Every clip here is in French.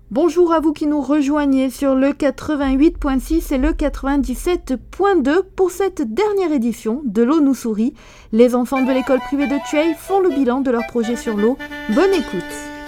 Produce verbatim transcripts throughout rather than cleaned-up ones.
Bonjour à vous qui nous rejoignez sur le quatre-vingt-huit point six et le quatre-vingt-dix-sept point deux pour cette dernière édition de L'eau nous sourit. Les enfants de l'école privée de Thueil font le bilan de leur projet sur l'eau. Bonne écoute.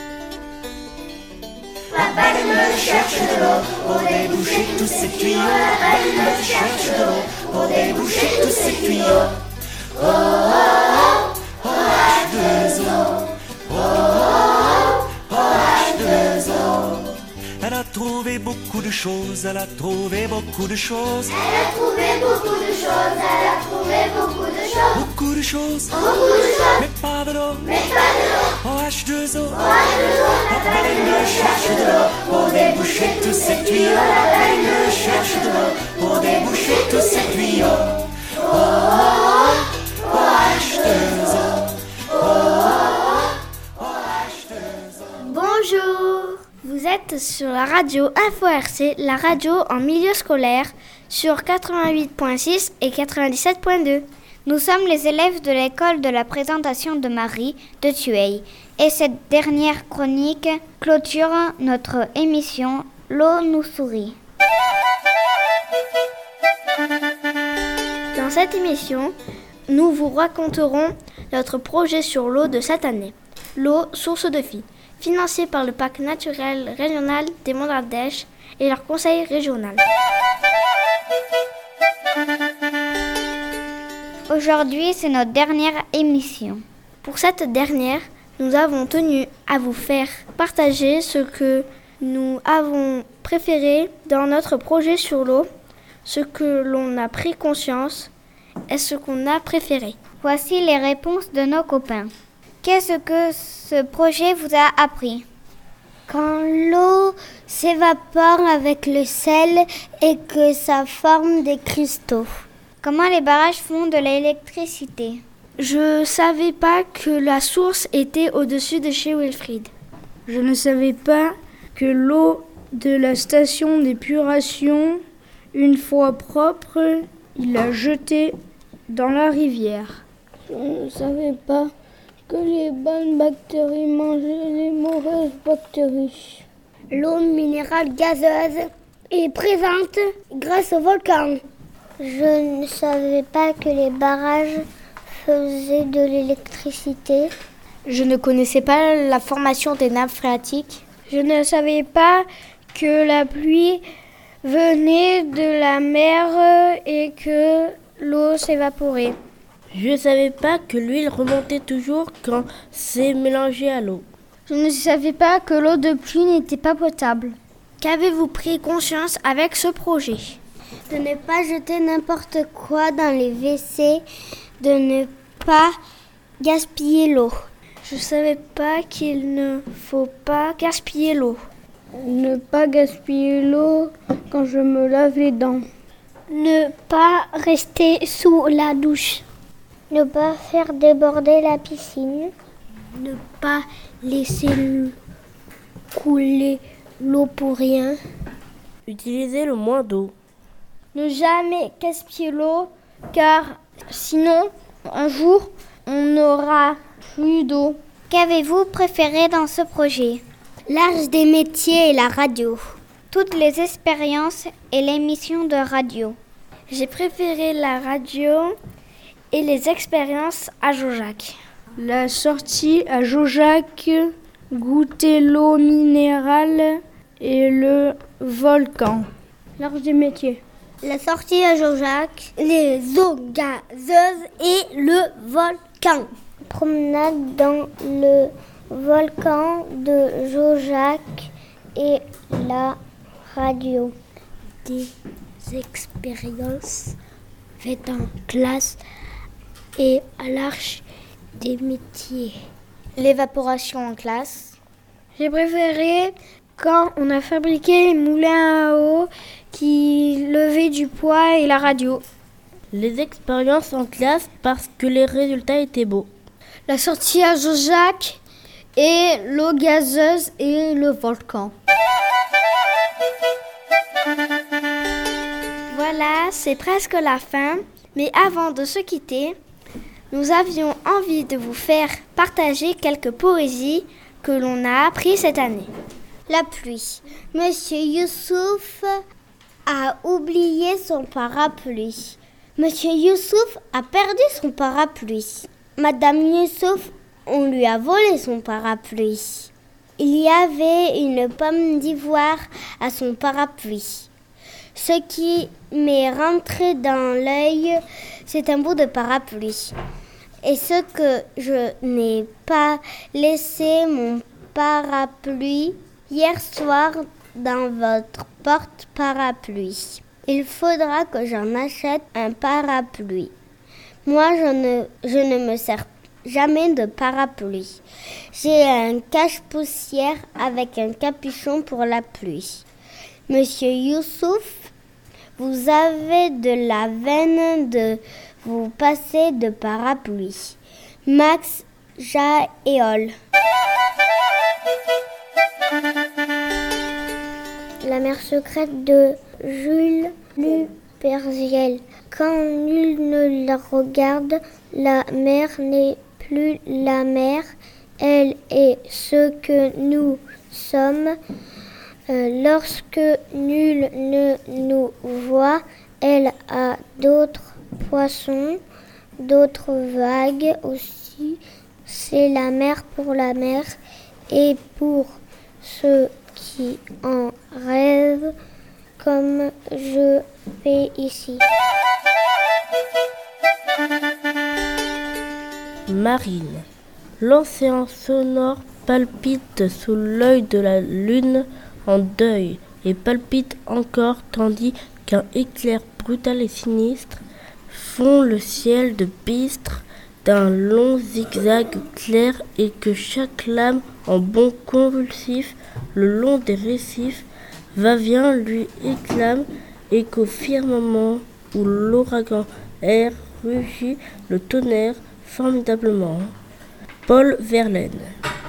La baleine me cherche de l'eau pour déboucher tous ses tuyaux. La baleine me cherche de l'eau pour déboucher tous ses tuyaux. Oh, oh, oh, oh, H deux O. Oh, oh, oh, H deux O. Elle a trouvé beaucoup de choses, elle a trouvé beaucoup de choses. Elle a trouvé beaucoup de choses, elle a trouvé beaucoup de choses. Beaucoup de choses, Beaucoup de choses, mais pas de l'eau. mais pas de l'eau. Oh H deux O. Oh, H deux O. La baleine me cherche de l'eau pour déboucher tous ses tuyaux. La baleine me cherche de l'eau pour déboucher tous ses tuyaux. Oh, oh, oh, oh, H deux O. Oh, oh, oh, H deux O. Bonjour, vous êtes sur la radio Info R C, la radio en milieu scolaire, sur quatre-vingt-huit point six et quatre-vingt-dix-sept point deux. Nous sommes les élèves de l'école de la présentation de Marie de Thueil. Et cette dernière chronique clôture notre émission L'eau nous sourit. Dans cette émission, nous vous raconterons notre projet sur l'eau de cette année. L'eau, source de vie, financé par le parc naturel régional des Monts d'Ardèche et leur conseil régional. Aujourd'hui, c'est notre dernière émission. Pour cette dernière, nous avons tenu à vous faire partager ce que nous avons préféré dans notre projet sur l'eau, ce que l'on a pris conscience et ce qu'on a préféré. Voici les réponses de nos copains. Qu'est-ce que ce projet vous a appris ? Quand l'eau s'évapore avec le sel et que ça forme des cristaux. Comment les barrages font de l'électricité ? Je savais pas que la source était au-dessus de chez Wilfried. Je ne savais pas que l'eau de la station d'épuration, une fois propre, il l'a jetée dans la rivière. Je ne savais pas que les bonnes bactéries mangeaient les mauvaises bactéries. L'eau minérale gazeuse est présente grâce au volcan. Je ne savais pas que les barrages faisaient de l'électricité. Je ne connaissais pas la formation des nappes phréatiques. Je ne savais pas que la pluie venait de la mer et que l'eau s'évaporait. Je ne savais pas que l'huile remontait toujours quand c'est mélangé à l'eau. Je ne savais pas que l'eau de pluie n'était pas potable. Qu'avez-vous pris conscience avec ce projet ? De ne pas jeter n'importe quoi dans les W C, de ne pas gaspiller l'eau. Je ne savais pas qu'il ne faut pas gaspiller l'eau. Ne pas gaspiller l'eau quand je me lave les dents. Ne pas rester sous la douche. Ne pas faire déborder la piscine. Ne pas laisser couler l'eau pour rien. Utiliser le moins d'eau. Ne jamais gaspiller l'eau car sinon, un jour, on n'aura plus d'eau. Qu'avez-vous préféré dans ce projet ? L'Arche des métiers et la radio. Toutes les expériences et l'émission de radio. J'ai préféré la radio et les expériences à Jaujac. La sortie à Jaujac, goûter l'eau minérale et le volcan. L'Arche des métiers. La sortie à Jaujac, les eaux gazeuses et le volcan. Promenade dans le volcan de Jaujac et la radio. Des expériences faites en classe et à l'Arche des métiers. L'évaporation en classe. J'ai préféré quand on a fabriqué les moulins à eau qui levaient du poids et la radio. Les expériences en classe parce que les résultats étaient beaux. La sortie à Jaujac et l'eau gazeuse et le volcan. Voilà, c'est presque la fin. Mais avant de se quitter, nous avions envie de vous faire partager quelques poésies que l'on a apprises cette année. la pluie. Monsieur Youssouf a oublié son parapluie. Monsieur Youssouf a perdu son parapluie. Madame Youssouf, on lui a volé son parapluie. Il y avait une pomme d'ivoire à son parapluie. Ce qui m'est rentré dans l'œil, c'est un bout de parapluie. Et ce que je n'ai pas laissé mon parapluie hier soir dans votre porte-parapluie. Il faudra que j'en achète un parapluie. Moi, je ne, je ne me sers jamais de parapluie. J'ai un cache-poussière avec un capuchon pour la pluie. Monsieur Youssouf, vous avez de la veine de vous passer de parapluie. Max, Ja et Ol. La mer secrète de Jules Luperciel. Quand nul ne la regarde, la mer n'est plus la mer. Elle est ce que nous sommes. Euh, lorsque nul ne nous voit, elle a d'autres poissons, d'autres vagues aussi. C'est la mer pour la mer et pour ceux qui en rêvent, comme je fais ici. Marine. L'océan sonore palpite sous l'œil de la lune en deuil et palpite encore tandis qu'un éclair brutal et sinistre fond le ciel de bistre d'un long zigzag clair et que chaque lame en bond convulsif le long des récifs va-vient lui éclame et qu'au firmament où l'ouragan erre rugit le tonnerre formidablement. Paul Verlaine.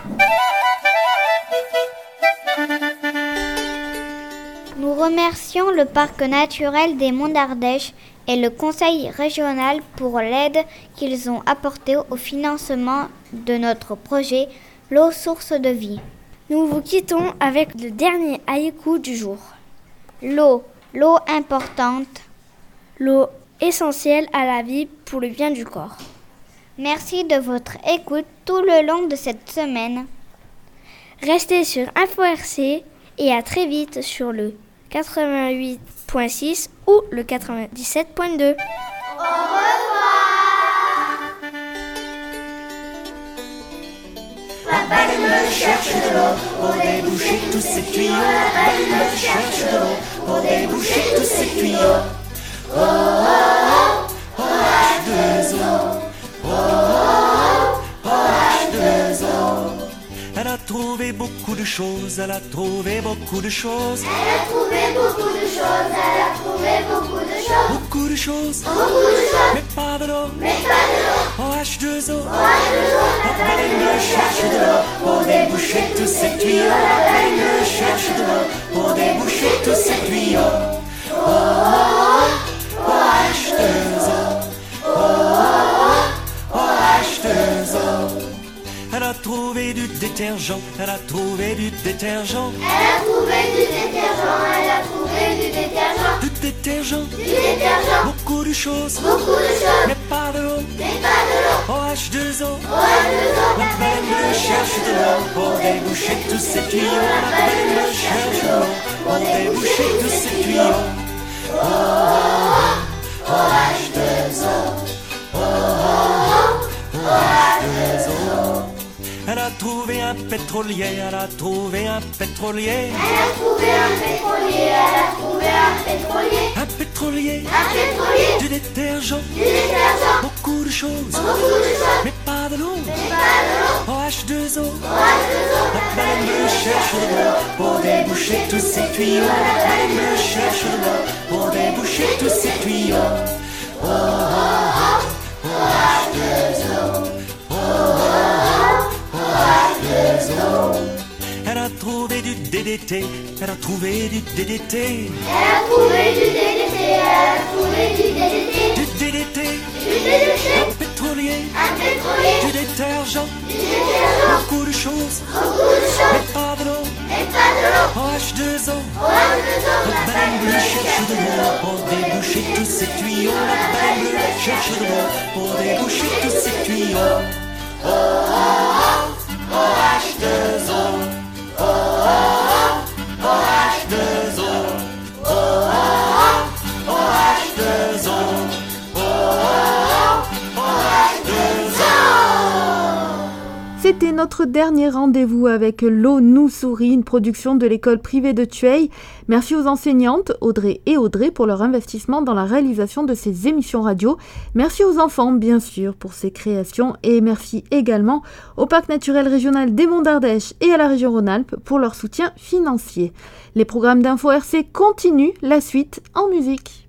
Nous remercions le Parc naturel des Monts d'Ardèche et le Conseil régional pour l'aide qu'ils ont apportée au financement de notre projet L'eau source de vie. Nous vous quittons avec le dernier haïku du jour. L'eau, l'eau importante, l'eau essentielle à la vie pour le bien du corps. Merci de votre écoute tout le long de cette semaine. Restez sur Info R C et à très vite sur le quatre-vingt-huit point six ou le quatre-vingt-dix-sept point deux. Au revoir. La baleine cherche de l'eau pour déboucher tous ses tuyaux. La baleine cherche de l'eau pour déboucher tous ses tuyaux. Oh, oh, oh, oh, H deux O. Oh, oh, oh, H deux O. Elle a trouvé beaucoup de choses, elle a trouvé beaucoup de choses. Elle a trouvé beaucoup de choses, elle a trouvé beaucoup de choses. Beaucoup de choses, beaucoup de choses. Mais pas de l'eau, mais pas de l'eau. Oh H deux O, oh H deux O. La baleine cherche de l'eau pour déboucher tous ses tuyaux. La baleine cherche de l'eau pour déboucher tous ses tuyaux. Oh, oh, oh, oh H deux O. Oh, oh, oh H deux O. Elle a trouvé du détergent, elle a trouvé du détergent. Elle a trouvé du détergent, elle a trouvé du détergent. Du détergent, du détergent. Beaucoup de choses, beaucoup de choses. Mais pas de l'eau, mais pas de l'eau. Oh H deux O, oh H deux O. La baleine cherche de l'eau pour déboucher tous ses tuyaux. La baleine cherche de l'eau pour déboucher tous ses tuyaux. Oh, oh, oh, oh H deux O. Oh, oh, oh, oh H deux O. Elle a trouvé un pétrolier, elle a trouvé un pétrolier. Elle a trouvé un pétrolier, elle a trouvé un pétrolier. Un pétrolier, un pétrolier. Du détergent, du détergent. Beaucoup de choses, beaucoup de choses. Mais pas de l'eau, mais pas de l'eau. Oh H deux O, oh H deux O. La baleine cherche de l'eau pour déboucher tous ses tuyaux. La baleine cherche de l'eau pour déboucher tous ses tuyaux. Oh, oh, oh, oh H deux O. Oh, oh, oh, oh H deux O. Elle a trouvé du D D T, elle a trouvé du D D T. Elle a trouvé du D D T, elle a trouvé du D D T. Du D D T, du D D T. Un pétrolier, un pétrolier. Du détergent, du détergent. Beaucoup de choses, beaucoup de choses. Mais pas de l'eau, mais et pas de l'eau. O H deux O, O H deux O, notre la baleine bleue cherche cherche de l'eau pour déboucher tous ces tuyaux. La baleine bleue cherche de l'eau pour déboucher tous ces tuyaux. O, O, O, O H deux O, O, O, O, O H deux O, O, O, O H deux O, O, O, O H deux O. C'était notre dernier rendez-vous avec L'eau nous sourit, une production de l'école privée de Tueil. Merci aux enseignantes Audrey et Audrey pour leur investissement dans la réalisation de ces émissions radio. Merci aux enfants, bien sûr, pour ces créations. Et merci également au Parc naturel régional des Monts d'Ardèche et à la région Rhône-Alpes pour leur soutien financier. Les programmes d'Info R C continuent, la suite en musique.